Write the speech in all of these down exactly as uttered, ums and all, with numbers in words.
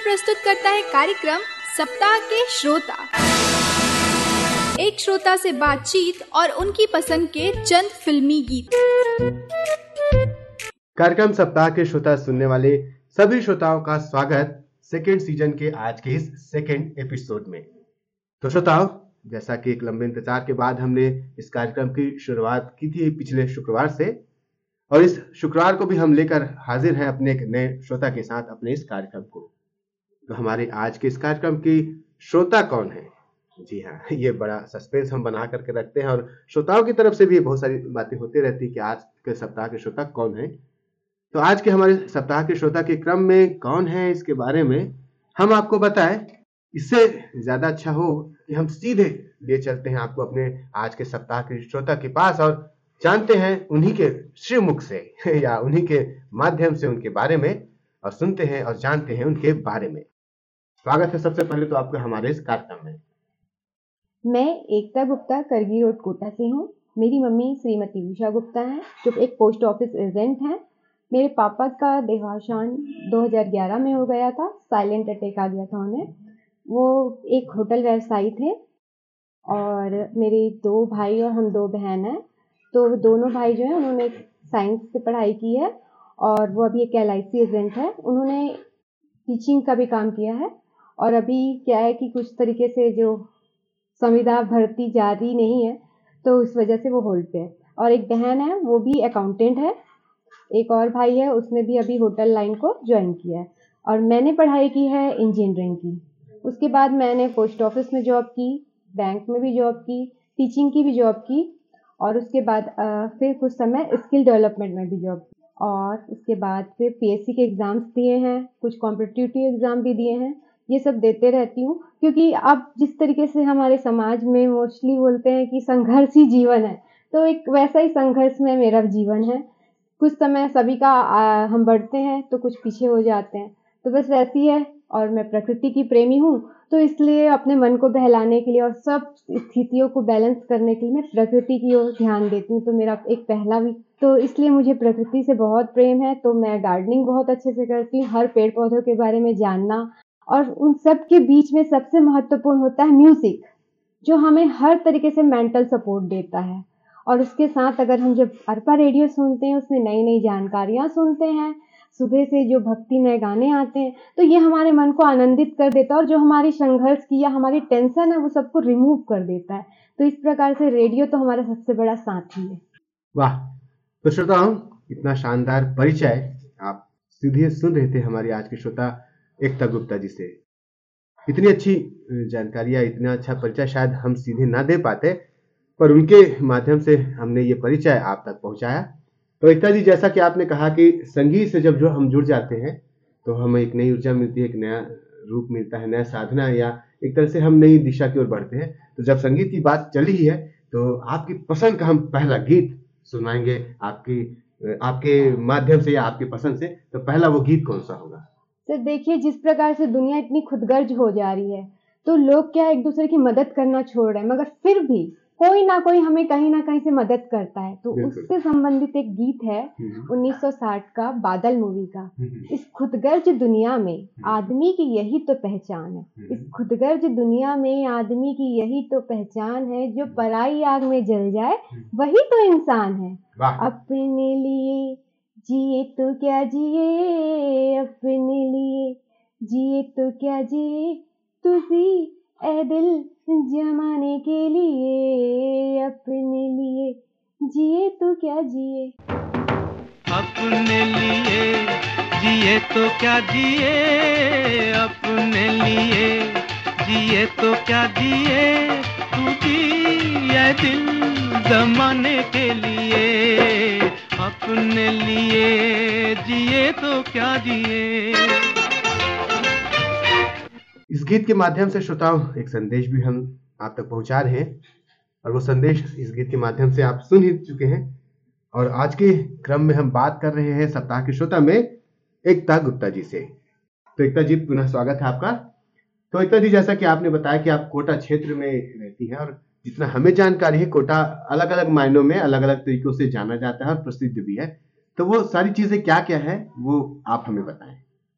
प्रस्तुत करता है कार्यक्रम सप्ताह के श्रोता। एक श्रोता से बातचीत और उनकी पसंद के चंद फिल्मी गीत। कार्यक्रम सप्ताह के श्रोता सुनने वाले सभी श्रोताओं का स्वागत सेकेंड सीजन के आज के इस सेकेंड एपिसोड में। तो श्रोताओ, जैसा कि एक लंबे इंतजार के बाद हमने इस कार्यक्रम की शुरुआत की थी पिछले शुक्रवार से, और इस शुक्रवार को भी हम लेकर हाजिर हैं अपने एक नए श्रोता के साथ अपने इस कार्यक्रम को। तो हमारे आज के इस कार्यक्रम की श्रोता कौन है? जी हाँ, ये बड़ा सस्पेंस हम बना करके रखते हैं और श्रोताओं की तरफ से भी बहुत सारी बातें होती रहती है कि आज के सप्ताह के श्रोता कौन है। तो आज के हमारे सप्ताह के श्रोता के क्रम में कौन है, इसके बारे में हम आपको बताएं। इससे ज्यादा अच्छा हो कि हम सीधे ले चलते हैं आपको अपने आज के सप्ताह के श्रोता के पास और जानते हैं उन्हीं के श्रीमुख से या उन्हीं के माध्यम से उनके बारे में, और सुनते हैं और जानते हैं उनके बारे में। स्वागत है सबसे पहले तो आपका हमारे इस कार्यक्रम में। मैं एकता गुप्ता, करगी रोड, कोटा से हूँ। मेरी मम्मी श्रीमती उषा गुप्ता हैं, जो एक पोस्ट ऑफिस एजेंट हैं। मेरे पापा का देहावसान दो हज़ार ग्यारह में हो गया था। साइलेंट अटैक आ गया था उन्हें। वो एक होटल व्यवसायी थे और मेरे दो भाई और हम दो बहन हैं। तो दोनों भाई जो हैं उन्होंने साइंस से पढ़ाई की है और वो अभी एक एल आई सी एजेंट है। उन्होंने टीचिंग का भी काम किया है और अभी क्या है कि कुछ तरीके से जो संविदा भर्ती जारी नहीं है तो उस वजह से वो होल्ड पे है। और एक बहन है, वो भी अकाउंटेंट है। एक और भाई है, उसने भी अभी होटल लाइन को ज्वाइन किया है। और मैंने पढ़ाई की है इंजीनियरिंग की। उसके बाद मैंने पोस्ट ऑफिस में जॉब की, बैंक में भी जॉब की, टीचिंग की भी जॉब की और उसके बाद आ, फिर कुछ समय स्किल डेवलपमेंट में भी जॉब की। और उसके बाद फिर पी एस सी के एग्ज़ाम्स दिए हैं, कुछ कॉम्पिटिटिव एग्ज़ाम भी दिए हैं। ये सब देते रहती हूँ क्योंकि अब जिस तरीके से हमारे समाज में मोस्टली बोलते हैं कि संघर्ष ही जीवन है, तो एक वैसा ही संघर्ष में मेरा जीवन है। कुछ समय सभी का आ, हम बढ़ते हैं तो कुछ पीछे हो जाते हैं, तो बस ऐसी है। और मैं प्रकृति की प्रेमी हूँ, तो इसलिए अपने मन को बहलाने के लिए और सब स्थितियों को बैलेंस करने के लिए मैं प्रकृति की ओर ध्यान देती हूँ। तो मेरा एक पहला भी तो इसलिए मुझे प्रकृति से बहुत प्रेम है। तो मैं गार्डनिंग बहुत अच्छे से करती हूँ, हर पेड़ पौधों के बारे में जानना। और उन सब के बीच में सबसे महत्वपूर्ण होता है म्यूज़िक, जो हमें हर तरीके से मेंटल सपोर्ट देता है। और उसके साथ अगर हम जब अरपा रेडियो सुनते हैं, उसमें नई नई जानकारियाँ सुनते हैं, सुबह से जो भक्तिमय गाने आते हैं, तो ये हमारे मन को आनंदित कर देता है और जो हमारी संघर्ष की या हमारी टेंशन है वो सबको रिमूव कर देता है। तो इस प्रकार से रेडियो तो हमारा सबसे बड़ा साथी है। वाह! तो श्रोताओं, इतना शानदार परिचय आप सीधे सुन रहे थे हमारी आज की श्रोता एकता गुप्ता जी से। इतनी अच्छी जानकारियां, इतना अच्छा परिचय शायद हम सीधे ना दे पाते, पर उनके माध्यम से हमने ये परिचय आप तक पहुंचाया। तो एकता जी, जैसा कि आपने कहा कि संगीत से जब जो हम जुड़ जाते हैं तो हमें एक नई ऊर्जा मिलती है, एक नया रूप मिलता है, नया साधना, या एक तरह से हम नई दिशा की ओर बढ़ते हैं। तो जब संगीत की बात चली ही है तो आपकी पसंद का हम पहला गीत सुनाएंगे आपकी आपके माध्यम से या आपकी पसंद से। तो पहला वो गीत कौन सा होगा? सर देखिए, जिस प्रकार से दुनिया इतनी खुदगर्ज हो जा रही है तो लोग क्या एक दूसरे की मदद करना छोड़ रहे हैं, मगर फिर भी कोई ना कोई हमें कहीं ना कहीं से मदद करता है। तो उससे संबंधित एक गीत है उन्नीस सौ साठ का, बादल मूवी का। इस खुदगर्ज दुनिया में आदमी की यही तो पहचान है, इस खुदगर्ज दुनिया में आदमी की यही तो पहचान है, जो पराई आग में जल जाए वही तो इंसान है। अपने लिए जिए तो क्या जिए, अपने लिए जिए तो क्या जिए, तू जी ए दिल जमाने के लिए, अपने लिए जिए तो क्या जिए। अपने लिए जिए तो क्या जिए, अपने लिए जिए तो क्या जिए, तू जिए दिल जमाने के लिए, अपने लिए जिए तो क्या जिए। इस गीत के माध्यम से श्रोताओं एक संदेश भी हम आप तक पहुंचा रहे हैं, और वो संदेश इस गीत के माध्यम से आप सुन ही चुके हैं। और आज के क्रम में हम बात कर रहे हैं सप्ताह के श्रोता में एकता गुप्ता जी से। तो एकता जी, पुनः स्वागत है आपका। तो एकता जी, जैसा कि आपने बताया कि आप कोटा क्षेत्र में रहती हैं, और जितना हमें जानकारी है कोटा अलग अलग मायनों में अलग अलग तरीकों से जाना जाता है और प्रसिद्ध भी है। तो वो सारी चीजें क्या क्या है वो आप हमें बताएं।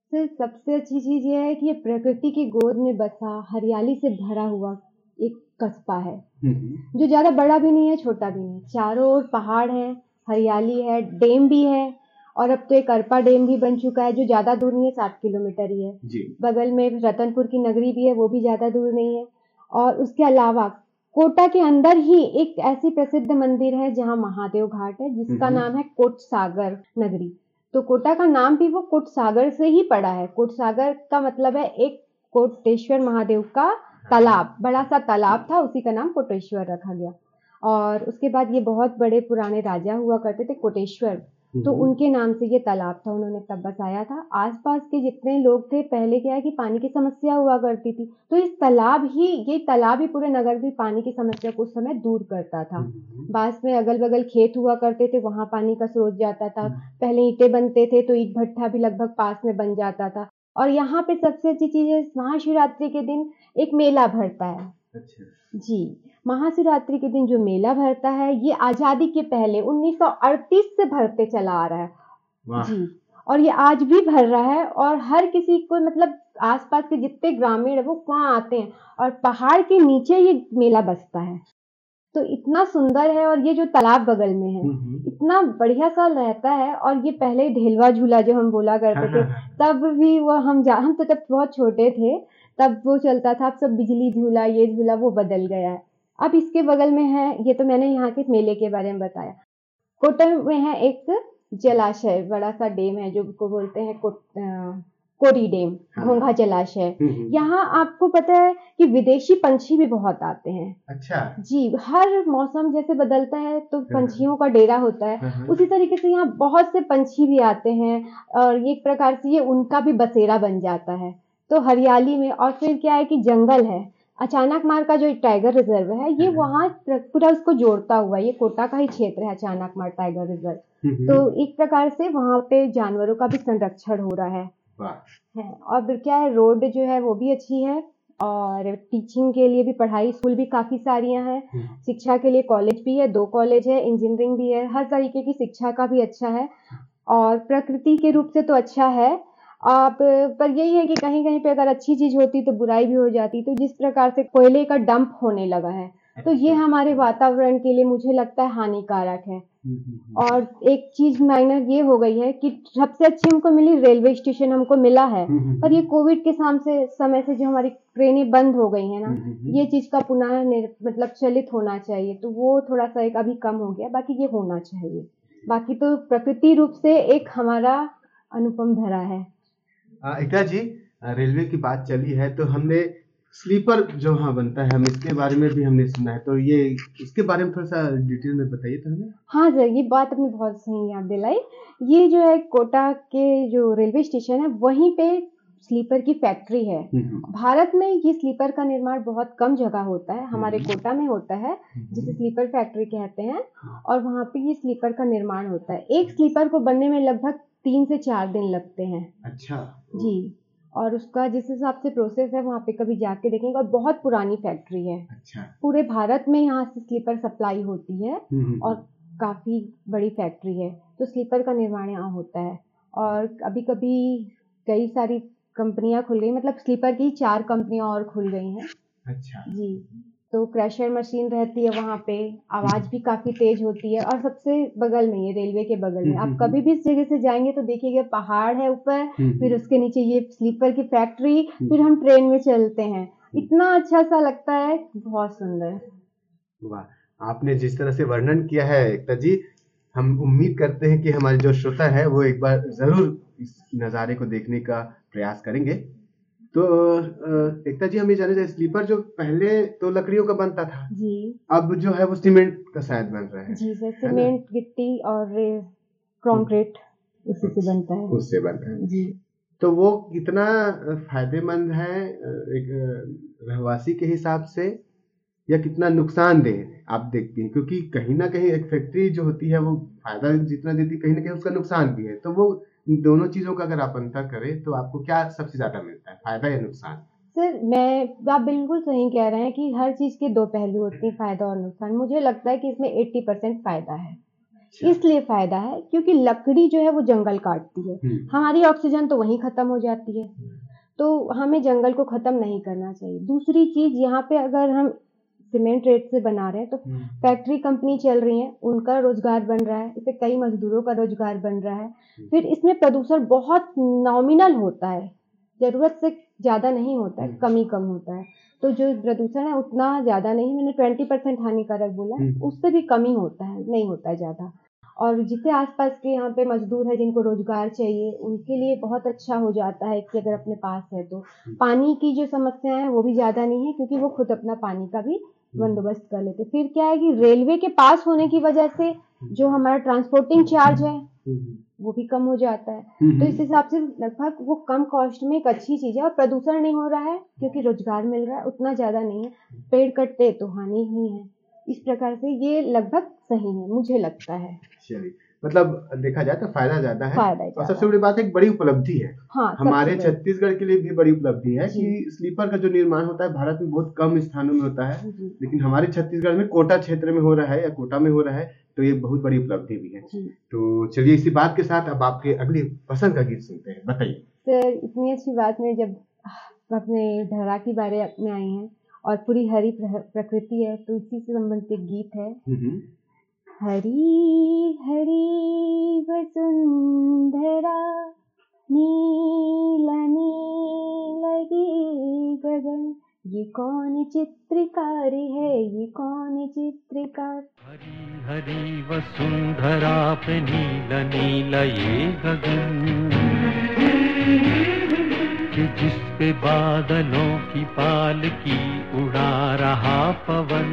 सर सबसे अच्छी चीज़ ये है कि ये प्रकृति की गोद में बसा हरियाली से भरा हुआ एक कस्बा है, हम्म, जो ज़्यादा बड़ा भी नहीं है छोटा भी नहीं। चारों ओर पहाड़ है, हरियाली है, डैम भी है और अब तो एक अरपा डैम भी बन चुका है जो ज़्यादा दूर नहीं है, साठ किलोमीटर ही है। जी। बगल में रतनपुर की नगरी भी है, वो भी ज़्यादा दूर नहीं है। और उसके अलावा कोटा के अंदर ही एक ऐसी प्रसिद्ध मंदिर है जहाँ महादेव घाट है, जिसका हम्म, नाम है कोट सागर नगरी। तो कोटा का नाम भी वो कोट सागर से ही पड़ा है। कोट सागर का मतलब है एक कोटेश्वर महादेव का तालाब, बड़ा सा तालाब था, उसी का नाम कोटेश्वर रखा गया। और उसके बाद ये बहुत बड़े पुराने राजा हुआ करते थे कोटेश्वर, तो हम्म, उनके नाम से ये तालाब था, उन्होंने तब बसाया था। आसपास के जितने लोग थे, पहले क्या है कि पानी की समस्या हुआ करती थी, तो इस तालाब ही ये तालाब ही पूरे नगर की पानी की समस्या को उस समय दूर करता था। हम्म, पास में अगल बगल खेत हुआ करते थे, वहां पानी का स्रोत जाता था। हम्म, पहले ईंटें बनते थे तो ईंट भट्ठा भी लगभग पास में बन जाता था। और यहाँ पे सबसे अच्छी चीज है, महाशिवरात्रि के दिन एक मेला भरता है। अच्छा। जी, महाशिवरात्रि के दिन जो मेला भरता है, ये आजादी के पहले उन्नीस सौ अड़तीस से भरते चला आ रहा है। वाह। जी, और ये आज भी भर रहा है और हर किसी को मतलब आसपास के जितने ग्रामीण है वो वहाँ आते हैं और पहाड़ के नीचे ये मेला बसता है। तो इतना सुंदर है और ये जो तालाब बगल में है, हम्म, इतना बढ़िया सा रहता है। और ये पहले ढेलवा झूला जो हम बोला हाँ करते थे, हाँ हाँ। तब भी वो हम जा हम तो जब बहुत छोटे थे तब वो चलता था। अब सब बिजली झूला, ये झूला वो बदल गया है। अब इसके बगल में है, ये तो मैंने यहाँ के मेले के बारे में बताया। कोटा में है एक जलाशय, बड़ा सा डैम है जो को बोलते हैं को, अ, कोरी डैम, हाँ। घोंघा जलाशय। हम्म, यहाँ आपको पता है कि विदेशी पंछी भी बहुत आते हैं। अच्छा। जी, हर मौसम जैसे बदलता है तो पंछियों का डेरा होता है, हाँ, हाँ। उसी तरीके से यहाँ बहुत से पंछी भी आते हैं और एक प्रकार से ये उनका भी बसेरा बन जाता है। तो हरियाली में, और फिर क्या है कि जंगल है। अचानक मार का जो टाइगर रिजर्व है, ये हाँ। वहाँ पूरा उसको जोड़ता हुआ, ये कोटा का ही क्षेत्र है अचानक मार टाइगर रिजर्व। हम्म, तो एक प्रकार से वहाँ पे जानवरों का भी संरक्षण हो रहा है। वाह। है और फिर क्या है, रोड जो है वो भी अच्छी है और टीचिंग के लिए भी पढ़ाई स्कूल भी काफ़ी सारी हैं। हम्म, शिक्षा के लिए कॉलेज भी है, दो कॉलेज है, इंजीनियरिंग भी है, हर तरीके की शिक्षा का भी अच्छा है। और प्रकृति के रूप से तो अच्छा है। आप पर यही है कि कहीं कहीं पे अगर अच्छी चीज होती तो बुराई भी हो जाती। तो जिस प्रकार से कोयले का डंप होने लगा है, तो ये हमारे वातावरण के लिए मुझे लगता है हानिकारक है। हम्म, हम्म, और एक चीज माइनर ये हो गई है कि सबसे अच्छी हमको मिली रेलवे स्टेशन हमको मिला है, हम्म, पर ये कोविड के साम से समय से जो हमारी ट्रेनें बंद हो गई है ना, हम्म, हम्म, ये चीज का पुनः निर- मतलब चलित होना चाहिए। तो वो थोड़ा सा एक अभी कम हो गया, बाकी ये होना चाहिए। बाकी तो प्रकृति रूप से एक हमारा अनुपम धरा है। आ, एकता जी, आ, रेलवे की बात चली है तो हमने स्लीपर जो हाँ बनता है, हम इसके बारे में भी हमने सुना है, तो ये इसके बारे में थोड़ा सा डिटेल में बताइए तो हमें। हाँ सर, ये बात आपने बहुत सही याद दिलाई। ये जो है कोटा के जो रेलवे स्टेशन है, वहीं पे स्लीपर की फैक्ट्री है। हम्म, भारत में ये स्लीपर का निर्माण बहुत कम जगह होता है, हमारे हम्म। कोटा में होता है, जिसे स्लीपर फैक्ट्री कहते हैं। और वहाँ पे ये स्लीपर का निर्माण होता है। एक स्लीपर को बनने में लगभग तीन से चार दिन लगते हैं। अच्छा। जी, और उसका जिस हिसाब से प्रोसेस है वहाँ पे कभी जाके देखेंगे। और बहुत पुरानी फैक्ट्री है, अच्छा। पूरे भारत में यहाँ से स्लीपर सप्लाई होती है हम्म, और काफ़ी बड़ी फैक्ट्री है। तो स्लीपर का निर्माण यहाँ होता है। और अभी कभी कई सारी कंपनियां खुल गई, मतलब स्लीपर की चार कंपनियां और खुल गई हैं। अच्छा। जी, तो क्रशर मशीन रहती है वहाँ पे, आवाज़ भी काफ़ी तेज होती है। और सबसे बगल में, ये रेलवे के बगल में, आप कभी भी इस जगह से जाएंगे तो देखिएगा पहाड़ है ऊपर, फिर उसके नीचे ये स्लीपर की फैक्ट्री, फिर हम ट्रेन में चलते हैं। इतना अच्छा सा लगता है, बहुत सुंदर। वाह, आपने जिस तरह से वर्णन किया है एकता जी, हम उम्मीद करते हैं कि हमारे जो श्रोता है वो एक बार जरूर इस नज़ारे को देखने का प्रयास करेंगे। तो अ, एकता जी, हम ये जाने चाहिए, स्लीपर जो पहले तो लकड़ियों का बनता था, जी अब जो है वो सीमेंट का शायद बन रहा है। जी सर, है ना? सीमेंट, गिट्टी और कंक्रीट उसी से बनता है। उससे बन रहा है। जी, तो वो कितना अ, फायदेमंद है अ, एक अ, रहवासी के हिसाब से, या कितना नुकसानदेह आप देखती हैं? क्योंकि कहीं ना कहीं एक फैक्ट्री जो होती है वो फायदा जितना देती है, कहीं ना कहीं उसका नुकसान भी है। तो वो इन दोनों चीजों का अगर आप अंतर करें तो आपको क्या सबसे ज्यादा मिलता है, फायदा या नुकसान? सर मैं आप बिल्कुल सही कह रहे हैं कि हर चीज़ के दो पहलू होते हैं, फ़ायदा और नुकसान। मुझे लगता है कि इसमें अस्सी परसेंट फ़ायदा है, इसलिए फायदा है क्योंकि लकड़ी जो है वो जंगल काटती है, हम्म, हमारी ऑक्सीजन तो वहीं खत्म हो जाती है, तो हमें जंगल को खत्म नहीं करना चाहिए। दूसरी चीज, यहाँ पे अगर हम सीमेंट रेत से बना रहे हैं तो हम्म, फैक्ट्री कंपनी चल रही है, उनका रोजगार बन रहा है, इससे कई मजदूरों का रोजगार बन रहा है। फिर इसमें प्रदूषण बहुत नॉमिनल होता है, जरूरत से ज्यादा नहीं होता है, हम्म, कम ही कम होता है। तो जो प्रदूषण है उतना ज्यादा नहीं, मैंने ट्वेंटी परसेंट हानिकारक बोला है, हम्म, उससे भी कम ही होता है, नहीं होता है ज्यादा। और जितने आसपास के यहाँ पे मजदूर है जिनको रोजगार चाहिए, उनके लिए बहुत अच्छा हो जाता है कि अगर अपने पास है तो। पानी की जो समस्या है वो भी ज्यादा नहीं है क्योंकि वो खुद अपना पानी का भी बंदोबस्त कर लेते। फिर क्या है कि रेलवे के पास होने की वजह से जो हमारा ट्रांसपोर्टिंग चार्ज है हम्म, वो भी कम हो जाता है। हम्म, तो इस हिसाब से लगभग वो कम कॉस्ट में एक अच्छी चीज है, और प्रदूषण नहीं हो रहा है क्योंकि रोजगार मिल रहा है, उतना ज्यादा नहीं है, पेड़ कटते तो हानि ही है। इस प्रकार से ये लगभग सही है, मुझे लगता है। चलिए, मतलब देखा जाए तो फायदा ज्यादा है। फायदा ही और ज्यादा सबसे बड़ी बात एक बड़ी उपलब्धि है हाँ, हमारे सबसे बड़ी। छत्तीसगढ़ के लिए भी बड़ी उपलब्धि है जी। कि स्लीपर का जो निर्माण होता है भारत में बहुत कम स्थानों में होता है, जी, लेकिन हमारे छत्तीसगढ़ में कोटा क्षेत्र में हो रहा है या कोटा में हो रहा है, तो ये बहुत बड़ी उपलब्धि भी है। जी। तो चलिए, इसी बात के साथ अब आपके अगली पसंद का गीत सुनते हैं, बताइए। सर, इतनी अच्छी बात में जब अपने धरा के बारे में आई हैं और पूरी हरी प्र- प्रकृति है, तो इसी से संबंधित एक गीत है। हम्म, हरी हरी वसुंधरा, नीला नीला ये गगन, ये कौन चित्रकार है, ये कौन चित्रकार। हरी हरी वसुंधरा पे नीला नीला ये गगन, कि जिस पे बादलों की पालकी उड़ा रहा पवन।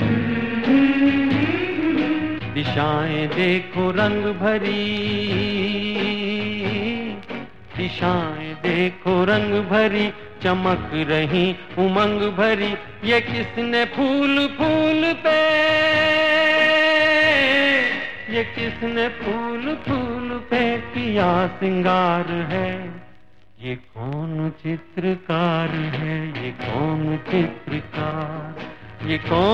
दिशाएं देखो रंग भरी, दिशाएं देखो रंग भरी, चमक रही उमंग भरी। ये किसने फूल फूल पे, ये किसने फूल फूल पे किया सिंगार है। ये कौन चित्रकार है, ये कौन चित्रकार, ये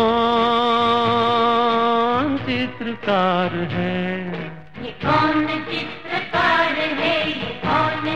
कौन चित्रकार है। ये कौन चित्रकार है, ये कौन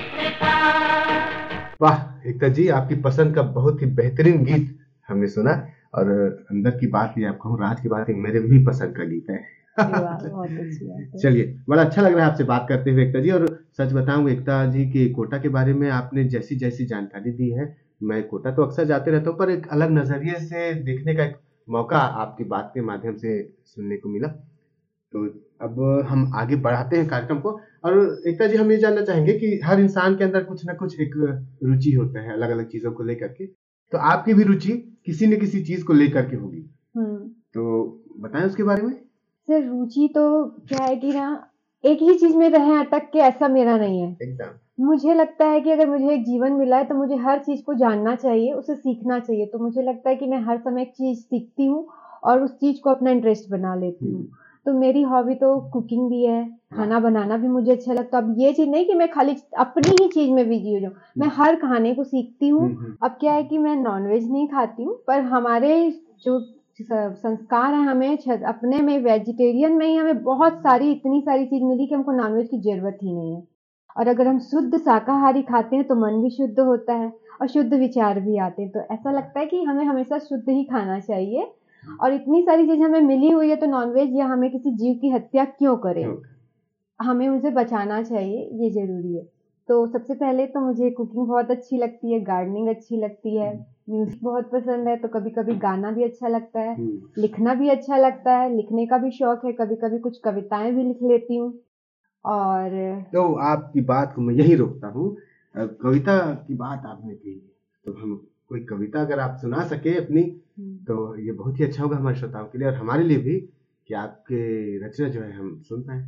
चित्रकार। वाह एकता जी, आपकी पसंद का बहुत ही बेहतरीन गीत हमने सुना, और अंदर की बात ये आपको राज की बात है, मेरे भी पसंद का गीत है। बहुत अच्छी बात है। चलिए, बड़ा अच्छा लग रहा है आपसे बात करते हुए एकता जी। और सच बताऊं एकता जी के कोटा के बारे में आपने जैसी जैसी जानकारी दी है, मैं कोटा तो अक्सर जाते रहता हूँ, पर एक अलग नजरिए से देखने का एक मौका आपकी बात के माध्यम से सुनने को मिला। तो अब हम आगे बढ़ाते हैं कार्यक्रम को। और एकता जी, हम ये जानना चाहेंगे कि हर इंसान के अंदर कुछ ना कुछ एक रुचि होता है अलग अलग चीजों को लेकर के, तो आपकी भी रुचि किसी न किसी चीज को लेकर के होगी, हम्म तो बताएं उसके बारे में। सर, रुचि तो क्या है कि ना, एक ही चीज में रहे अटक के, ऐसा मेरा नहीं है। एकदम। मुझे लगता है कि अगर मुझे एक जीवन मिला है तो मुझे हर चीज को जानना चाहिए, उसे सीखना चाहिए। तो मुझे लगता है कि मैं हर समय एक चीज सीखती हूँ और उस चीज को अपना इंटरेस्ट बना लेती हूँ। तो मेरी हॉबी तो कुकिंग भी है, खाना बनाना भी मुझे अच्छा लगता है। अब ये चीज नहीं कि मैं खाली अपनी ही चीज में बिजी हो जाऊँ, मैं हर खाने को सीखती हूँ। अब क्या है कि मैं नॉनवेज नहीं खाती हूँ, पर हमारे जो संस्कार है, हमें छ- अपने में वेजिटेरियन में ही हमें बहुत सारी इतनी सारी चीज मिली कि हमको नॉनवेज की जरूरत ही नहीं है। और अगर हम शुद्ध शाकाहारी खाते हैं तो मन भी शुद्ध होता है और शुद्ध विचार भी आते हैं। तो ऐसा लगता है कि हमें हमेशा शुद्ध ही खाना चाहिए। और इतनी सारी चीज हमें मिली हुई है, तो नॉनवेज या हमें किसी जीव की हत्या क्यों करें, हमें उसे बचाना चाहिए, ये जरूरी है। तो सबसे पहले तो मुझे कुकिंग बहुत अच्छी लगती है, गार्डनिंग अच्छी लगती है, म्यूजिक बहुत पसंद है, तो कभी कभी गाना भी अच्छा लगता है, लिखना भी अच्छा लगता है, लिखने का भी शौक है, कभी कभी कुछ कविताएं भी लिख लेती हूँ। और तो आपकी बात को मैं यही रोकता हूँ। अ, कविता की बात आपने की, तो हम कोई कविता अगर आप सुना सके अपनी, तो ये बहुत ही अच्छा होगा हमारे श्रोताओं के लिए और हमारे लिए भी, कि आपके रचना जो है हम सुन पाए।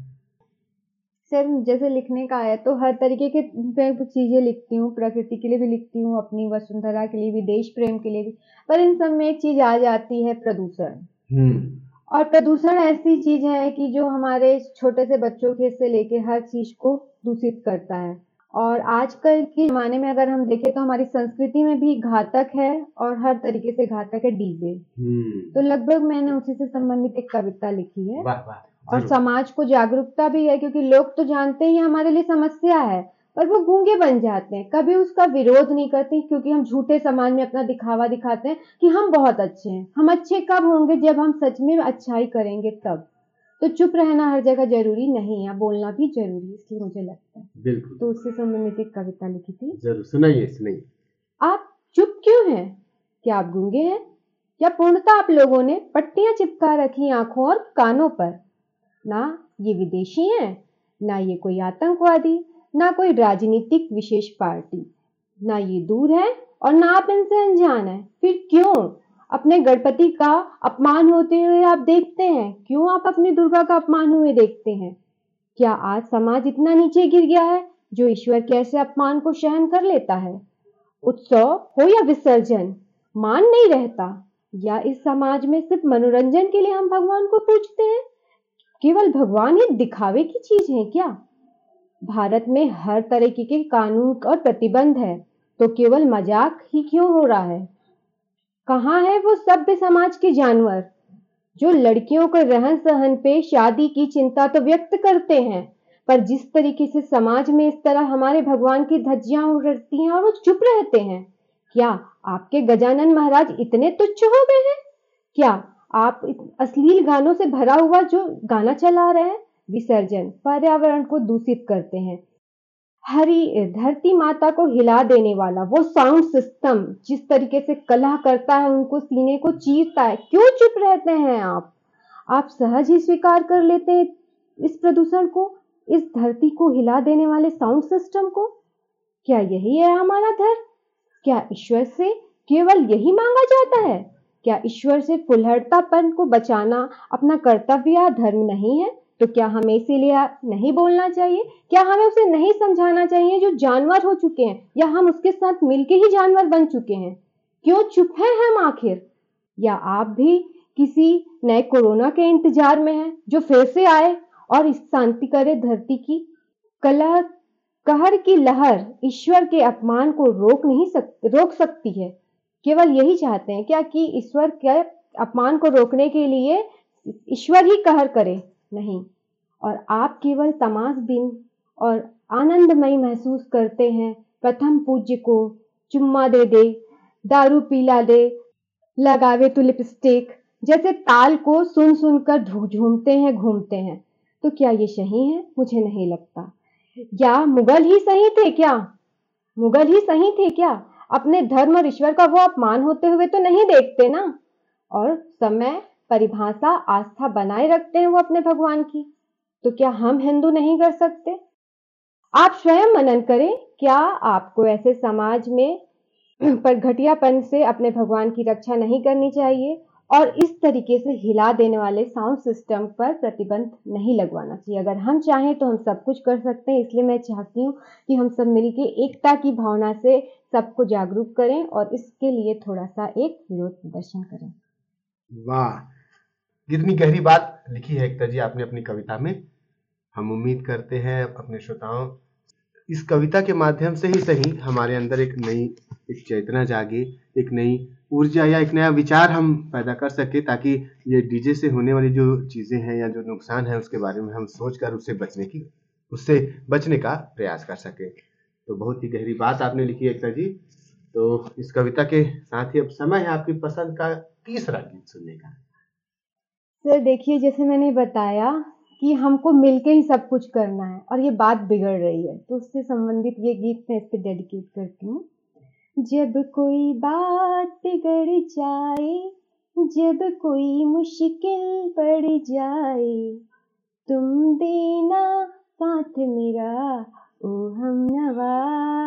सर, जैसे लिखने का है तो हर तरीके के मैं चीजें लिखती हूँ, प्रकृति के लिए भी लिखती हूँ, अपनी वसुंधरा के लिए भी, देश प्रेम के लिए भी। पर इन सब में एक चीज आ जाती है, प्रदूषण। हम्म और प्रदूषण ऐसी चीज है कि जो हमारे छोटे से बच्चों के से लेके हर चीज को दूषित करता है। और आजकल के जमाने में अगर हम देखें तो हमारी संस्कृति में भी घातक है, और हर तरीके से घातक है डीजे। हम्म तो लगभग मैंने उसी से संबंधित एक कविता लिखी है। वाह वाह, और जरूर। समाज को जागरूकता भी है, क्योंकि लोग तो जानते ही हमारे लिए समस्या है, पर वो गूंगे बन जाते हैं, कभी उसका विरोध नहीं करते, क्योंकि हम झूठे समाज में अपना दिखावा दिखाते हैं कि हम बहुत अच्छे हैं। हम अच्छे कब होंगे? जब हम सच में अच्छाई करेंगे तब। तो चुप रहना हर जगह जरूरी नहीं है, बोलना भी जरूरी है, इसलिए मुझे लगता है। बिल्कुल, तो उससे संबंधित एक कविता लिखी थी। जरूर सुनाइए सुनाइए। आप चुप क्यों हैं? क्या आप गूंगे हैं? या पूर्णतः आप लोगों ने पट्टियां चिपका रखी आंखों और कानों पर? ना ये विदेशी हैं, ना ये कोई आतंकवादी, ना कोई राजनीतिक विशेष पार्टी, ना ये दूर है और ना आप इनसे अनजान है। फिर क्यों अपने गणपति का अपमान होते हुए आप देखते हैं? क्यों आप अपनी दुर्गा का अपमान हुए देखते हैं? क्या आज समाज इतना नीचे गिर गया है जो ईश्वर के ऐसे अपमान को सहन कर लेता है? उत्सव हो या विसर्जन, मान नहीं रहता। या इस समाज में सिर्फ मनोरंजन के लिए हम भगवान को पूजते हैं? केवल भगवान ही दिखावे की चीज है क्या? भारत में हर तरीके के कानून और प्रतिबंध है, तो केवल मजाक ही क्यों हो रहा है? कहाँ है वो सभ्य समाज के जानवर जो लड़कियों के रहन सहन पे, शादी की चिंता तो व्यक्त करते हैं, पर जिस तरीके से समाज में इस तरह हमारे भगवान की धज्जियां उड़ती हैं और वो चुप रहते हैं। क्या आपके गजानन महाराज इतने तुच्छ हो गए हैं? क्या आप अश्लील गानों से भरा हुआ जो गाना चला रहे हैं? विसर्जन पर्यावरण को दूषित करते हैं। हरी धरती माता को हिला देने वाला वो साउंड सिस्टम जिस तरीके से कलह करता है, उनको सीने को चीरता है। क्यों चुप रहते हैं आप? आप सहज ही स्वीकार कर लेते हैं इस प्रदूषण को, इस धरती को हिला देने वाले साउंड सिस्टम को। क्या यही है हमारा धर्म? क्या ईश्वर से केवल यही मांगा जाता है? क्या ईश्वर से फुलहड़तापन को बचाना अपना कर्तव्य या धर्म नहीं है? तो क्या हमें इसीलिए नहीं बोलना चाहिए? क्या हमें उसे नहीं समझाना चाहिए जो जानवर हो चुके हैं, या हम उसके साथ मिलके ही जानवर बन चुके हैं? क्यों चुप हैं हम आखिर? या आप भी किसी नए कोरोना के इंतजार में हैं जो फिर से आए और इस शांति करे धरती की? कलह कहर की लहर ईश्वर के अपमान को रोक नहीं सक रोक सकती है। केवल यही चाहते हैं क्या कि ईश्वर के अपमान को रोकने के लिए ईश्वर ही कहर करे? नहीं। और आप केवल तमाशबीन और आनंदमय महसूस करते हैं। प्रथम पूज्य को चुम्मा दे दे, दारू पिला दे, लगावे तो लिपस्टिक जैसे ताल को सुन सुनकर झूमते हैं घूमते हैं। तो क्या ये सही है? मुझे नहीं लगता। या मुगल ही सही थे क्या? मुगल ही सही थे क्या? अपने धर्म और ईश्वर का वो अपमान होते हुए तो नहीं देखते ना, और समय परिभाषा आस्था बनाए रखते हैं वो अपने भगवान की। तो क्या हम हिंदू नहीं कर सकते? आप स्वयं मनन करें। क्या आपको ऐसे समाज में पर घटियापन से अपने भगवान की रक्षा नहीं करनी चाहिए, और इस तरीके से हिला देने वाले साउंड सिस्टम पर प्रतिबंध नहीं लगवाना चाहिए। अगर हम चाहें तो हम सब कुछ कर सकते हैं। इसलिए मैं चाहती हूँ कि हम सब मिलके एकता की भावना से सबको जागरूक करें और इसके लिए थोड़ा सा एक विरोध प्रदर्शन करें। वाह, कितनी गहरी बात लिखी है एकता जी आपने अपनी कविता में। हम उम्मीद करते हैं अपने श्रोताओं इस कविता के माध्यम से ही सही हमारे अंदर एक नई एक चेतना जागे, एक नई ऊर्जा या एक नया विचार हम पैदा कर सके, ताकि ये डीजे से होने वाली जो चीजें हैं या जो नुकसान है उसके बारे में हम सोचकर उससे बचने की उससे बचने का प्रयास कर सके। तो बहुत ही गहरी बात आपने लिखी है एकता जी। तो इस कविता के साथ ही अब समय है आपकी पसंद का तीसरा गीत सुनने का। सर देखिए, जैसे मैंने बताया कि हमको मिलके ही सब कुछ करना है और ये बात बिगड़ रही है, तो उससे संबंधित ये गीत मैं इस पे डेडिकेट करती हूँ। जब कोई बात बिगड़ जाए, जब कोई मुश्किल पड़ जाए, तुम देना साथ मेरा ओ हमनवा।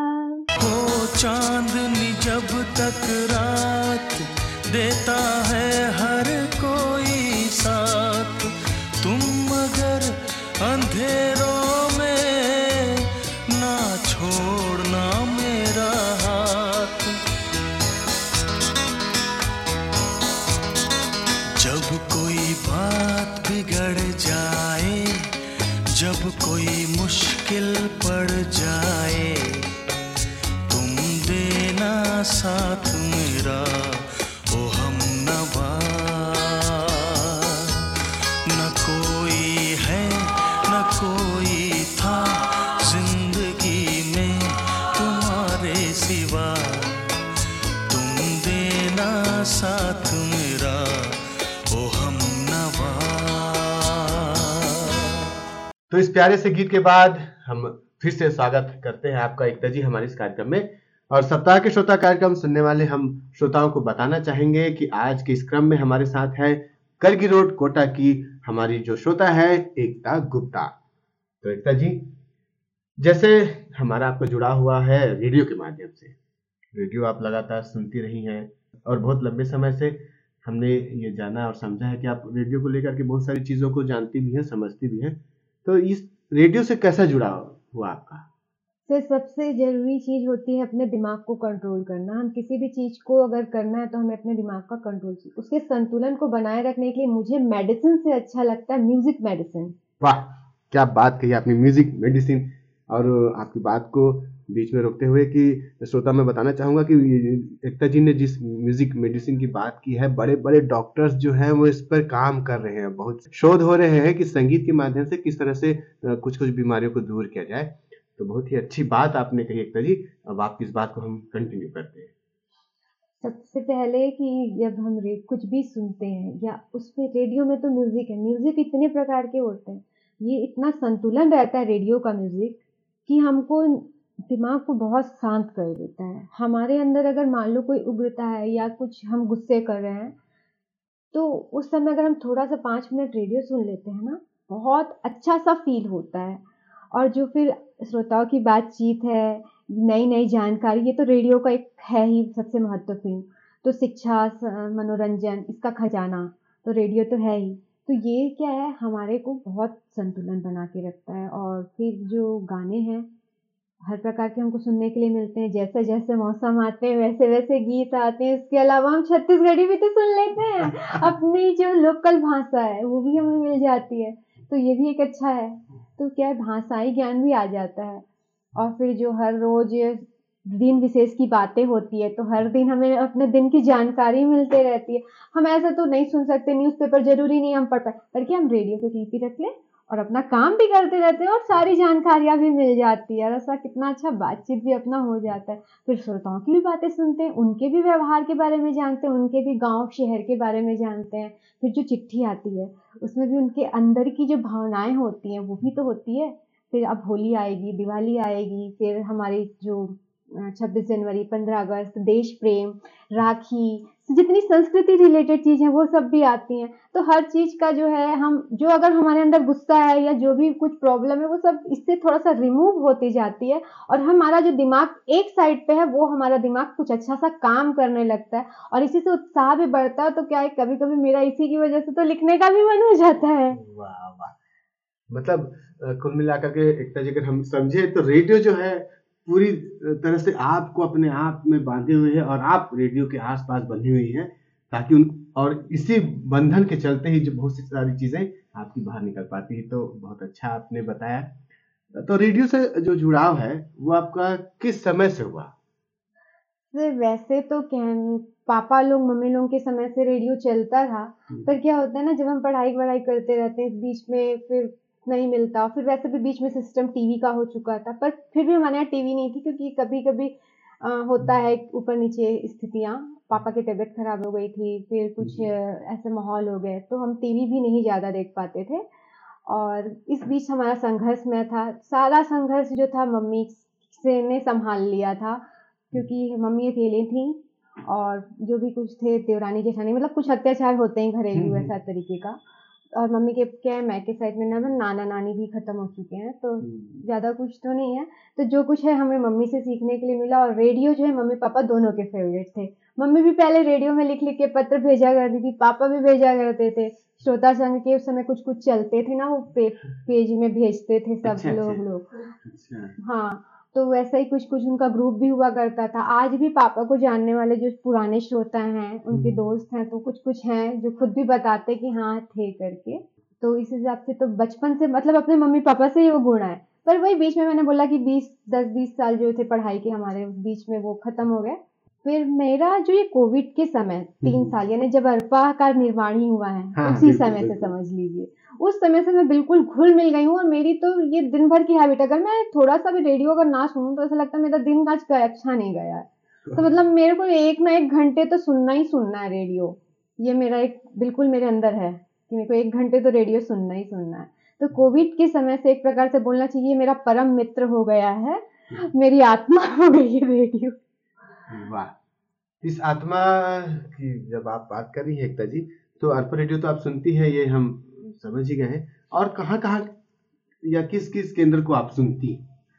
हो चांदनी जब तक रात देता है हर कोई साथ, तुम मगर अंधेरों में ना छोड़ना मेरा हाथ। जब कोई बात बिगड़ जाए, जब कोई मुश्किल पड़ जाए, तुम देना साथ मेरा ओ हमनवा। न कोई तो इस प्यारे से गीत के बाद हम फिर से स्वागत करते हैं आपका एकता जी हमारे इस कार्यक्रम में। और सप्ताह के श्रोता कार्यक्रम सुनने वाले हम श्रोताओं को बताना चाहेंगे कि आज के इस क्रम में हमारे साथ है करगी रोड कोटा की हमारी जो श्रोता है एकता गुप्ता। तो एकता जी, जैसे हमारा आपका जुड़ा हुआ है रेडियो के माध्यम से, रेडियो आप लगातार सुनती रही हैं और बहुत लंबे समय से हमने ये जाना और समझा है कि आप रेडियो को लेकर के बहुत सारी चीज़ों को जानती भी हैं, समझती भी हैं। तो इस रेडियो से कैसा जुड़ाव हुआ आपका? सर, सबसे ज़रूरी चीज़ होती है अपने दिमाग को कंट्रोल करना। हम किसी भी चीज़ को अगर करना है तो हमें अपने दिमाग का कंट्रोल चाहिए। उसके संतुलन को बनाए रखने के लिए मुझे मेडिसिन से अच्छा लगता है म्यूजिक मेडिसिन। वाह, क्या बात कही आपने, म्यूजिक मेडिसिन। और आपकी बात को बीच में रोकते हुए कि श्रोता मैं बताना चाहूँगा कि एकता जी ने जिस म्यूजिक मेडिसिन की बात की है, बड़े बड़े डॉक्टर्स जो हैं वो इस पर काम कर रहे हैं, बहुत शोध हो रहे हैं कि संगीत के माध्यम से किस तरह से कुछ कुछ बीमारियों को दूर किया जाए। तो बहुत ही अच्छी बात आपने कही एकता जी। अब आपकी इस बात को हम कंटिन्यू करते हैं। सबसे पहले कि जब हम रे कुछ भी सुनते हैं या उसमें रेडियो में तो म्यूजिक है, म्यूजिक इतने प्रकार के होते हैं, ये इतना संतुलन रहता है रेडियो का म्यूजिक कि हमको दिमाग को बहुत शांत कर देता है। हमारे अंदर अगर मान लो कोई उग्रता है या कुछ हम गुस्से कर रहे हैं तो उस समय अगर हम थोड़ा सा पाँच मिनट रेडियो सुन लेते हैं ना, बहुत अच्छा सा फील होता है। और जो फिर श्रोताओं की बातचीत है, नई नई जानकारी, ये तो रेडियो का एक है ही सबसे महत्वपूर्ण। तो शिक्षा, मनोरंजन, इसका खजाना तो रेडियो तो है ही। तो ये क्या है, हमारे को बहुत संतुलन बना के रखता है। और फिर जो गाने हैं हर प्रकार के हमको सुनने के लिए मिलते हैं, जैसे जैसे मौसम आते हैं वैसे वैसे गीत आते हैं। इसके अलावा हम छत्तीसगढ़ी भी तो सुन लेते हैं, अपनी जो लोकल भाषा है वो भी हमें मिल जाती है, तो ये भी एक अच्छा है। तो क्या है, भाषाई ज्ञान भी आ जाता है। और फिर जो हर रोज दिन विशेष की बातें होती है तो हर दिन हमें अपने दिन की जानकारी मिलते रहती है। हम ऐसा तो नहीं सुन सकते, न्यूज़पेपर जरूरी नहीं हम पढ़ पाए, बल्कि हम रेडियो पे टीपी रख लें और अपना काम भी करते रहते हैं और सारी जानकारियाँ भी मिल जाती है। और ऐसा कितना अच्छा बातचीत भी अपना हो जाता है। फिर श्रोताओं की भी बातें सुनते हैं, उनके भी व्यवहार के बारे में जानते हैं, उनके भी गांव शहर के बारे में जानते हैं। फिर जो चिट्ठी आती है उसमें भी उनके अंदर की जो भावनाएं होती हैं वो भी तो होती है। फिर अब होली आएगी, दिवाली आएगी, फिर हमारी जो छब्बीस जनवरी, पंद्रह अगस्त, देश प्रेम, राखी, जितनी संस्कृति रिलेटेड चीज़ है वो सब भी आती हैं। तो हर चीज़ का जो है, हम जो अगर हमारे अंदर गुस्सा है या जो भी कुछ प्रॉब्लम है वो सब इससे थोड़ा सा रिमूव होती जाती है। और हमारा जो दिमाग एक साइड पे है वो हमारा दिमाग कुछ अच्छा सा काम करने लगता है और इसी से उत्साह भी बढ़ता है। तो क्या है, कभी कभी मेरा इसी की वजह से तो लिखने का भी मन हो जाता है। वाह वाह, मतलब कुल मिलाकर के एकता जी अगर हम समझे तो रेडियो जो है पूरी तरह से आपको अपने आप में बांधे हुए है और आप रेडियो के आसपास बंधी हुई हैं, ताकि उन और इसी बंधन के चलते ही जो बहुत सी सारी चीजें आपकी बाहर निकल पाती है। तो बहुत अच्छा आपने बताया। तो रेडियो से जो जुड़ाव है वो आपका किस समय से हुआ? सर, वैसे तो कह पापा लोग, मम्मी लोग के समय से रेडियो चलता था, पर क्या होता है ना, जब हम पढ़ाई वढ़ाई करते रहते हैं इस बीच में फिर नहीं मिलता। फिर वैसे भी बीच में सिस्टम टीवी का हो चुका था, पर फिर भी हमारे यहाँ टीवी नहीं थी क्योंकि कभी कभी आ, होता है ऊपर नीचे स्थितियाँ। पापा की तबीयत खराब हो गई थी, फिर कुछ अ, ऐसे माहौल हो गए तो हम टीवी भी नहीं ज़्यादा देख पाते थे। और इस बीच हमारा संघर्ष में था, सारा संघर्ष जो था मम्मी से ने संभाल लिया था, क्योंकि मम्मी अकेली थी और जो भी कुछ थे देवरानी जेठानी, मतलब कुछ अत्याचार होते हैं घरेलू ऐसा तरीके का। और मम्मी के क्या है, मैके साइड में ना नाना नानी भी खत्म हो चुके हैं, तो ज़्यादा कुछ तो नहीं है। तो जो कुछ है हमें मम्मी से सीखने के लिए मिला। और रेडियो जो है मम्मी पापा दोनों के फेवरेट थे। मम्मी भी पहले रेडियो में लिख लिख के पत्र भेजा करती थी, पापा भी भेजा करते थे। श्रोता संघ के उस समय कुछ कुछ चलते थे ना, वो पे, पेज में भेजते थे सब अच्छा, लोग अच्छा, लोग अच्छा। हाँ, तो वैसा ही कुछ कुछ उनका ग्रुप भी हुआ करता था। आज भी पापा को जानने वाले जो पुराने श्रोता हैं, उनके दोस्त हैं, तो कुछ कुछ हैं जो खुद भी बताते कि हाँ थे करके। तो इस हिसाब से तो बचपन से मतलब अपने मम्मी पापा से ही वो गुण है। पर वही बीच में मैंने बोला कि बीस दस बीस साल जो थे पढ़ाई के हमारे, उस बीच में वो खत्म हो गए। फिर मेरा जो ये कोविड के समय तीन साल, यानी जब अरपा का निर्माण ही हुआ है, हाँ, उसी बिल्कुल, समय से बिल्कुल। समझ लीजिए, उस समय से मैं बिल्कुल घुल मिल गई हूँ। और मेरी तो ये दिन भर की हैबिट, अगर मैं थोड़ा सा भी रेडियो अगर ना सुनूं तो ऐसा लगता है मेरा दिन आज का अच्छा नहीं गया है। तो मतलब मेरे को एक ना एक घंटे तो सुनना ही सुनना है रेडियो। ये मेरा एक बिल्कुल मेरे अंदर है कि मेरे को एक घंटे तो रेडियो सुनना ही सुनना है। तो कोविड के समय से एक प्रकार से बोलना चाहिए मेरा परम मित्र हो गया है, मेरी आत्मा हो गई है रेडियो। वाह, इस आत्मा की जब आप बात कर रही हैं एकता जी, तो अर्पण रेडियो तो आप सुनती है, ये हम समझ ही गए हैं। और कहाँ कहाँ या किस किस केंद्र को आप सुनती?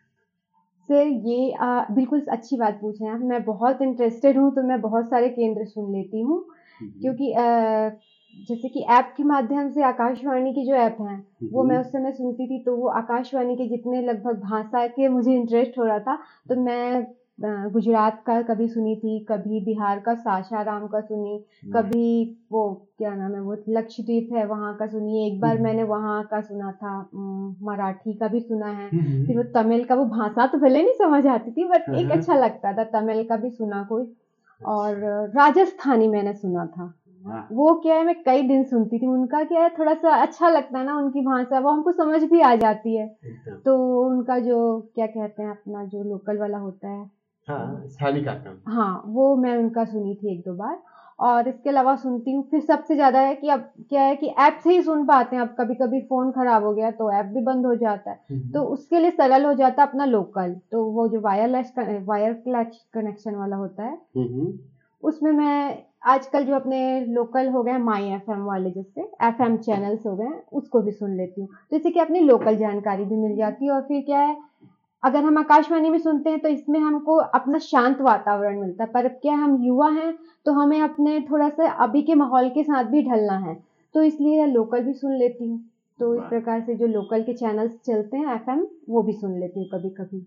सर ये आ, बिल्कुल अच्छी बात पूछे हैं आप। मैं बहुत इंटरेस्टेड हूँ तो मैं बहुत सारे केंद्र सुन लेती हूँ, क्योंकि आ, जैसे कि ऐप के माध्यम से आकाशवाणी की जो ऐप है वो मैं उस समय सुनती थी, तो वो आकाशवाणी के जितने लगभग भाषा के मुझे इंटरेस्ट हो रहा था, तो मैं गुजरात का कभी सुनी थी, कभी बिहार का सासाराम का सुनी, कभी वो क्या नाम है वो लक्षद्वीप है वहाँ का सुनी, एक बार मैंने वहाँ का सुना था, मराठी का भी सुना है, फिर वो तमिल का, वो भाषा तो पहले नहीं समझ आती थी बट एक अच्छा लगता था, तमिल का भी सुना कोई, और राजस्थानी मैंने सुना था। वो क्या है, मैं कई दिन सुनती थी, उनका क्या है थोड़ा सा अच्छा लगता है ना, उनकी भाषा वो हमको समझ भी आ जाती है, तो उनका जो क्या कहते हैं अपना जो लोकल वाला होता है, हाँ, स्थानीय कार्यक्रम, हाँ वो मैं उनका सुनी थी एक दो बार। और इसके अलावा सुनती हूँ, फिर सबसे ज्यादा है कि अब क्या है कि ऐप से ही सुन पाते हैं, अब कभी कभी फोन खराब हो गया तो ऐप भी बंद हो जाता है, तो उसके लिए सरल हो जाता है अपना लोकल, तो वो जो वायरलेस वायरलेस कनेक्शन वाला होता है उसमें मैं आजकल जो अपने लोकल हो गए माई एफएम वाले, जैसे एफएम चैनल्स हो गए, उसको भी सुन लेती हूँ, जैसे कि अपनी लोकल जानकारी भी मिल जाती है। और फिर क्या है, अगर हम आकाशवाणी में सुनते हैं तो इसमें हमको अपना शांत वातावरण मिलता है, पर अब क्या हम युवा हैं तो हमें अपने थोड़ा सा अभी के माहौल के साथ भी ढलना है, तो इसलिए लोकल भी सुन लेती हूँ। तो इस प्रकार से जो लोकल के चैनल्स चलते हैं एफएम, वो भी सुन लेती हूँ कभी कभी।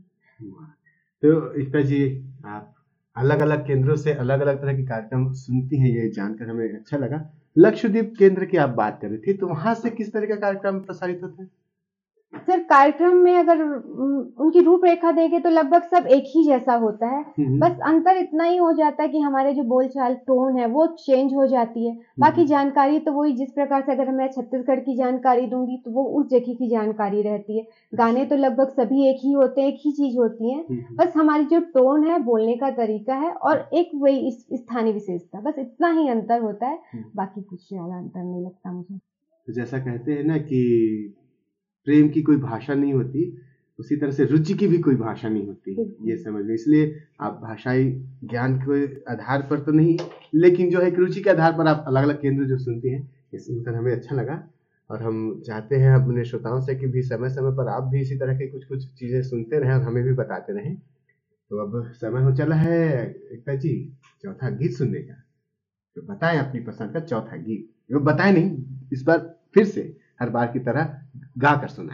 तो एकता जी, आप अलग अलग केंद्रों से अलग अलग तरह के कार्यक्रम सुनती हैं, ये जानकर हमें अच्छा लगा। लक्षद्वीप केंद्र की आप बात कर रही थी, तो वहां से किस तरह का कार्यक्रम प्रसारित होता है? सर कार्यक्रम में अगर उनकी रूपरेखा देखें तो लगभग सब एक ही जैसा होता है, बस अंतर इतना ही हो जाता है कि हमारे जो बोलचाल टोन है वो चेंज हो जाती है, बाकी जानकारी तो वही, जिस प्रकार से अगर मैं छत्तीसगढ़ की जानकारी दूंगी तो वो उस जगह की जानकारी रहती है। गाने तो लगभग सभी एक ही होते हैं, एक ही चीज होती है, बस हमारी जो टोन है, बोलने का तरीका है और एक वही स्थानीय विशेषता, बस इतना ही अंतर होता है, बाकी कुछ ज्यादा अंतर नहीं लगता मुझे। तो जैसा कहते हैं ना कि प्रेम की कोई भाषा नहीं होती, उसी तरह से रुचि की भी कोई भाषा नहीं होती, ये समझ लो। इसलिए आप भाषाई ज्ञान के आधार पर तो नहीं, लेकिन जो है रुचि के आधार पर आप अलग अलग केंद्र जो सुनते हैं, ये सुनकर हमें अच्छा लगा। और हम चाहते हैं अपने श्रोताओं से कि भी समय समय पर आप भी इसी तरह के कुछ कुछ चीजें सुनते रहें और हमें भी बताते रहें। तो अब समय हो चला है एकता जी चौथा गीत सुनने का, तो बताएं अपनी पसंद का चौथा गीत। वो बताएं नहीं, इस बार फिर से हर बार की तरह गा कर सुनाएं।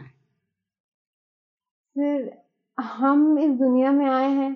फिर हम इस दुनिया में आए हैं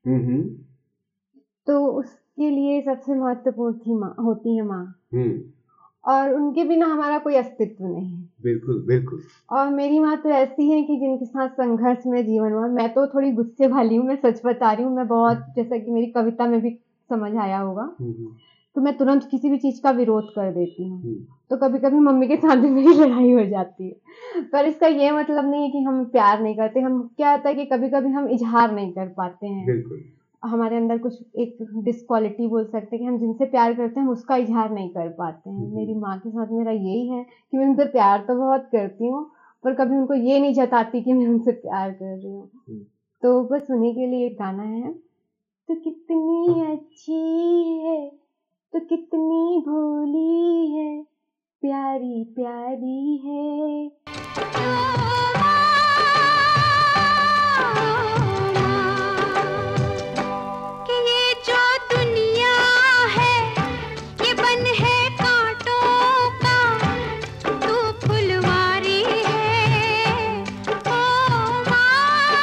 तो उसके लिए सबसे महत्वपूर्ण थी माँ, होती है माँ, और उनके बिना हमारा कोई अस्तित्व नहीं है। बिल्कुल बिल्कुल। और मेरी माँ तो ऐसी है कि जिनके साथ संघर्ष में जीवन हुआ। मैं तो थोड़ी गुस्से वाली हूँ, मैं सच बता रही हूँ, मैं बहुत, जैसा कि मेरी कविता में भी समझ आया होगा, तो मैं तुरंत किसी भी चीज का विरोध कर देती हूँ, तो कभी कभी मम्मी के साथ भी मेरी लड़ाई हो जाती है, पर इसका ये मतलब नहीं है कि हम प्यार नहीं करते। हम क्या होता है कि कभी कभी हम इजहार नहीं कर पाते हैं, बिल्कुल। हमारे अंदर कुछ एक डिसक्वालिटी बोल सकते हैं कि हम जिनसे प्यार करते हैं हम उसका इजहार नहीं कर पाते हैं। मेरी माँ के साथ मेरा यही है कि मैं उनसे प्यार तो बहुत करती हूँ, पर कभी उनको ये नहीं जताती कि मैं उनसे प्यार कर रही हूँ। तो बस उन्हीं के लिए गाना है, तो कितनी अच्छी है, तो कितनी भोली है, प्यारी प्यारी है। कि ये जो दुनिया है ये बन है कांटों का, तू फुलवारी है। ओ माँ,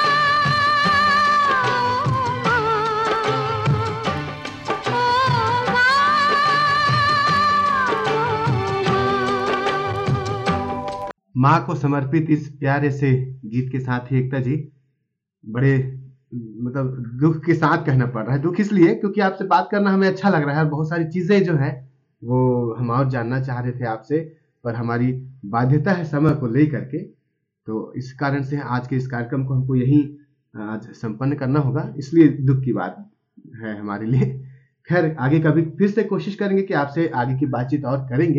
माँ को समर्पित इस प्यारे से गीत के साथ ही एकता जी बड़े मतलब दुख के साथ कहना पड़ रहा है। दुख इसलिए क्योंकि आपसे बात करना हमें अच्छा लग रहा है और बहुत सारी चीजें जो है वो हम और जानना चाह रहे थे आपसे, पर हमारी बाध्यता है समय को लेकर के, तो इस कारण से आज के इस कार्यक्रम को हमको यही आज संपन्न करना होगा, इसलिए दुख की बात है हमारे लिए। खैर आगे कभी फिर से कोशिश करेंगे कि आपसे आगे की बातचीत और करेंगे,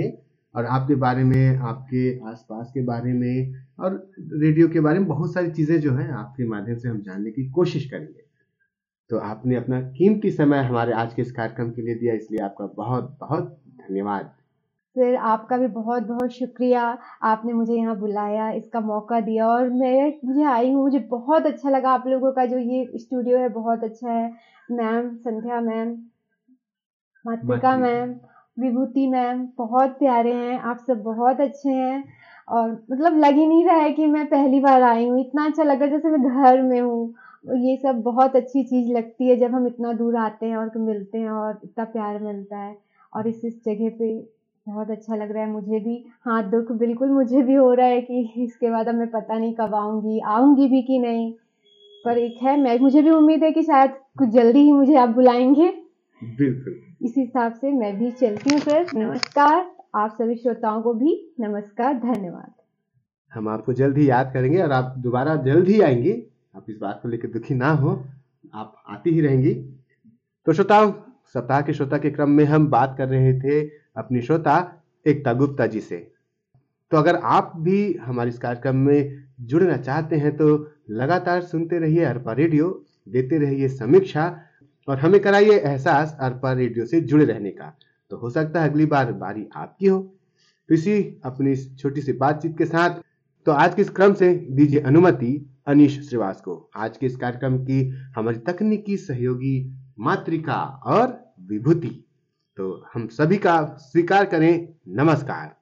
और आपके बारे में, आपके आसपास के बारे में और रेडियो के बारे में बहुत सारी चीज़ें जो हैं आपके माध्यम से हम जानने की कोशिश करेंगे। तो आपने अपना कीमती समय हमारे आज के इस कार्यक्रम के लिए दिया, इसलिए आपका बहुत बहुत धन्यवाद। सर आपका भी बहुत बहुत शुक्रिया, आपने मुझे यहाँ बुलाया, इसका मौका दिया और मैं मुझे आई हूँ, मुझे बहुत अच्छा लगा। आप लोगों का जो ये स्टूडियो है बहुत अच्छा है। Ma'am Sandhya ma'am, Matrika ma'am, Vibhuti ma'am बहुत प्यारे हैं, आप सब बहुत अच्छे हैं और मतलब लग ही नहीं रहा है कि मैं पहली बार आई हूँ। इतना अच्छा लगा जैसे मैं घर में हूँ। ये सब बहुत अच्छी चीज़ लगती है जब हम इतना दूर आते हैं और मिलते हैं और इतना प्यार मिलता है। और इस इस जगह पे बहुत अच्छा लग रहा है मुझे भी। हाँ दुख बिल्कुल मुझे भी हो रहा है कि इसके बाद अब मैं पता नहीं कब आऊँगी, आऊँगी भी कि नहीं, पर एक है मैं मुझे भी उम्मीद है कि शायद कुछ जल्दी ही मुझे आप बुलाएंगे। बिल्कुल, इस हिसाब से मैं भी चलती हूँ सर। नमस्कार, आप सभी श्रोताओं को भी नमस्कार, धन्यवाद। हम आपको जल्द ही याद करेंगे और आप दोबारा जल्द ही आएंगी। आप इस बात को लेकर दुखी ना हो, आप आती ही रहेंगी। तो श्रोताओं, सप्ताह के श्रोता के क्रम में हम बात कर रहे थे अपनी श्रोता एकता गुप्ता जी से। तो अगर आप भी हमारे इस कार्यक्रम में जुड़ना चाहते हैं तो लगातार सुनते रहिए अरपा रेडियो, देते रहिए समीक्षा और हमें कराइए एहसास अरपा रेडियो से जुड़े रहने का। तो हो सकता है अगली बार बारी आपकी हो। तो इसी अपनी इस छोटी सी बातचीत के साथ तो आज के इस क्रम से दीजिए अनुमति अनीश श्रीवास को। आज के इस कार्यक्रम की हमारी तकनीकी सहयोगी मातृका और विभूति। तो हम सभी का स्वीकार करें नमस्कार।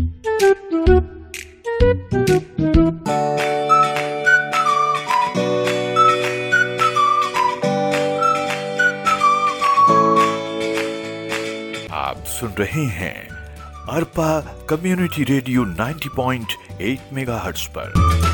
आप सुन रहे हैं अरपा कम्युनिटी रेडियो नब्बे पॉइंट आठ मेगाहर्ट्ज पर।